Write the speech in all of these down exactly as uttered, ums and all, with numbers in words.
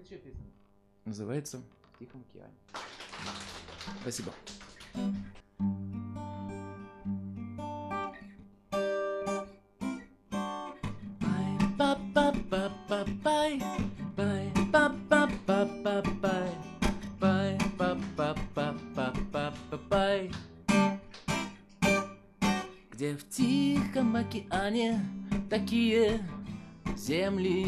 Это чья песня? Называется «В Тихом океане». Спасибо. Где в Тихом океане такие земли,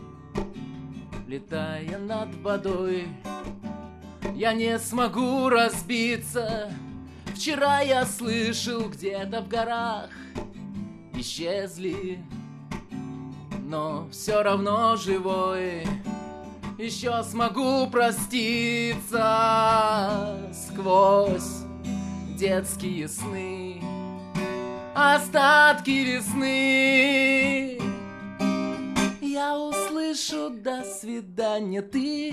летая над водой, я не смогу разбиться. Вчера я слышал, где-то в горах исчезли, но все равно живой. Еще смогу проститься сквозь детские сны, остатки весны. Я услышу «до свидания», ты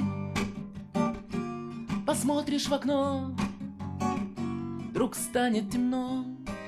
посмотришь в окно, вдруг станет темно.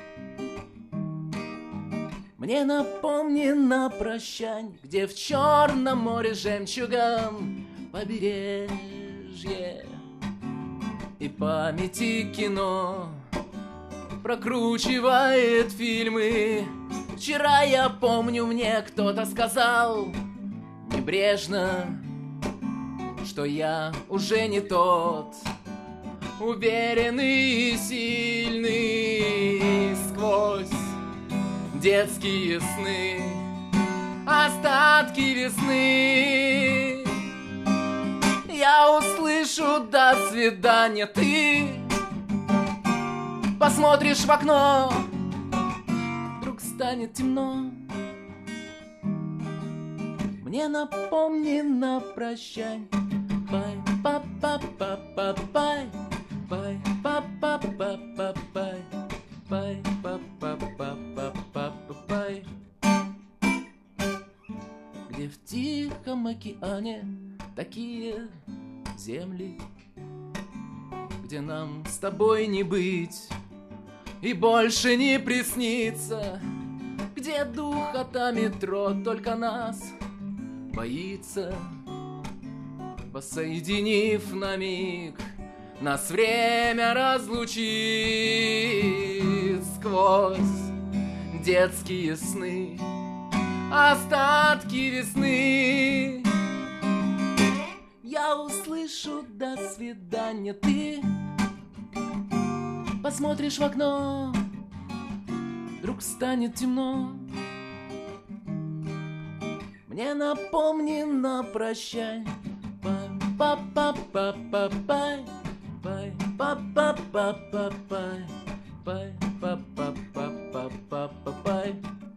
Мне напомни на прощань, где в Черном море жемчугом побережье, и памяти кино прокручивает фильмы. Вчера, я помню, мне кто-то сказал небрежно, что я уже не тот, уверенный и сильный. Сквозь детские сны, остатки весны, я услышу «до свидания», ты посмотришь в окно, вдруг станет темно. Мне напомни на прощань, пай па па па па пай, пай па па па па пай, пай па па па па па пай. Где в Тихом океане такие земли, где нам с тобой не быть и больше не приснится, где духота метро только нас боится. Воссоединив на миг, нас время разлучит. Сквозь детские сны, остатки весны, я услышу «до свидания», ты посмотришь в окно, вдруг станет темно. Мне напомни на прощань, пай па па па па пай, пай па па па па пай, пай па па па па па пай.